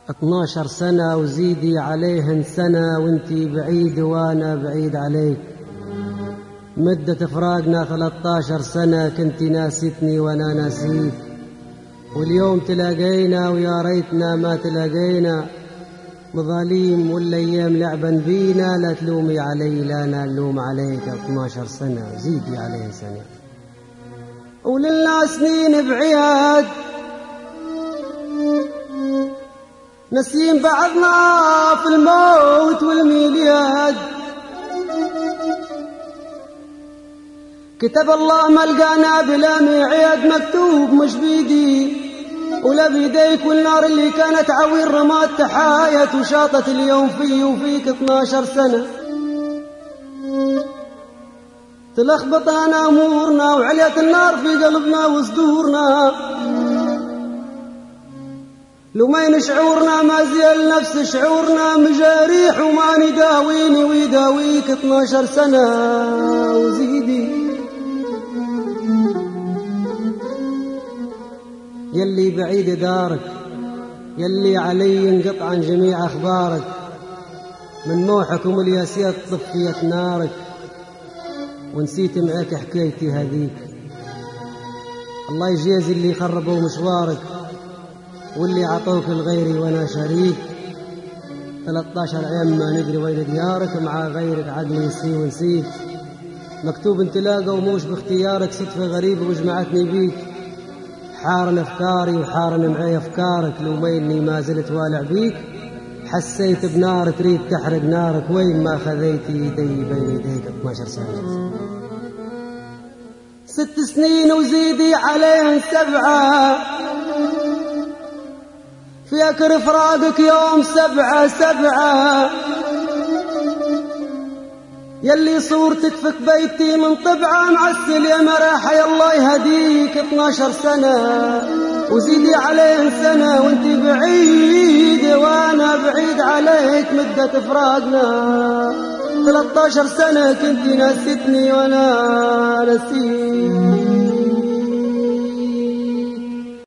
12 سنة وزيدي عليهن سنة، وانتي بعيد وانا بعيد عليك. مدة فراقنا 13 سنة، كنتي ناسيتني وانا ناسيك. واليوم تلاقينا ويا ريتنا ما تلاقينا، مظاليم والايام لعبا بينا. لا تلومي علي لا انا نلوم عليك. 12 سنة وزيدي عليه سنة، وللنا سنين بعياد نسيم بعضنا في الموت والميلاد. كتب الله ما لقانا بلا ميعاد، مكتوب مش بيدي ولا بيديك. والنار اللي كانت عوير رمات تحايت وشاطت اليوم في وفيك. 12 سنة تلخبط انا امورنا، وعليت النار في قلبنا وصدورنا. لو ما شعورنا ما زال نفس شعورنا، مجاريح وما نداويني ويداويك. 12 سنة وزيدي يلي بعيد دارك، يلي علي انقطع عن جميع أخبارك. من موحكم الياسيات طفيت نارك، ونسيت معك حكايتي هذيك. الله يجازي اللي خربوا مشوارك، واللي عطوك لغيري وانا شريك. 13 عام ما ندري وين ديارك، مع غيرك عقلي يسي ونسيك. مكتوب انتلاقى وموش باختيارك، صدفة غريبة وجمعتني بيك. حارن افكاري وحارن معي افكارك، لو ما اني ما زلت والع بيك. حسيت بنار تريد تحرق نارك، وين ما خذيتي يدي بين يديك. 12 سنة 6 سنين وزيدي عليهن 7، فيكر فراقك يوم 7/7. يلي صورتك فك بيتي من طبعه، معسل يا مراحة الله يهديك. 12 سنة وزيدي عليهن سنة، وانتي بعيد وانا بعيد عليك. مدة فراقنا 13 سنة، كنتي ناسيتني وانا نسيت.